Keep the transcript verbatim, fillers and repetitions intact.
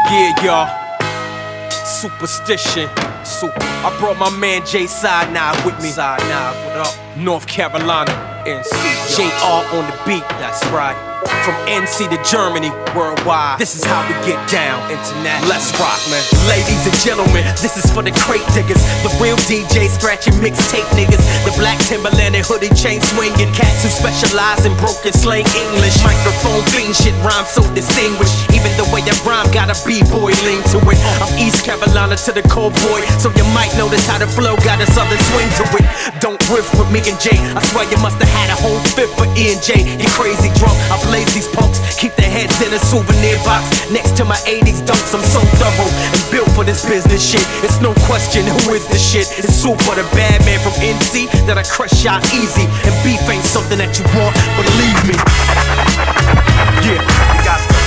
Yeah, y'all. Superstition. Super. I brought my man Jay Sinai with me. Sinai, what up? North Carolina. N C. J R on the beat. That's right. From N C to Germany, worldwide. This is how we get down. International. Let's rock, man. Ladies and gentlemen, this is for the crate diggers, the real D J scratching mixtape niggas, the black Timberland and hoodie chain swinging cats who specialize in broken slang English. Microphone fiend shit rhyme so distinguished. Even the way I rhyme got a b-boy lean to it. I'm East Carolina to the cold boy, so you might notice how the flow got a southern swing to it. Don't riff with me and Jay. I swear you must have had a whole fifth for E and J. You crazy drunk. I blaze these punks, keep their heads in a souvenir box next to my eighties dunks. I'm so thorough and built for this business shit. It's no question who is the shit. It's Super, the bad man from N C that I crush out easy. And beef ain't something that you want, believe me. Yeah, you got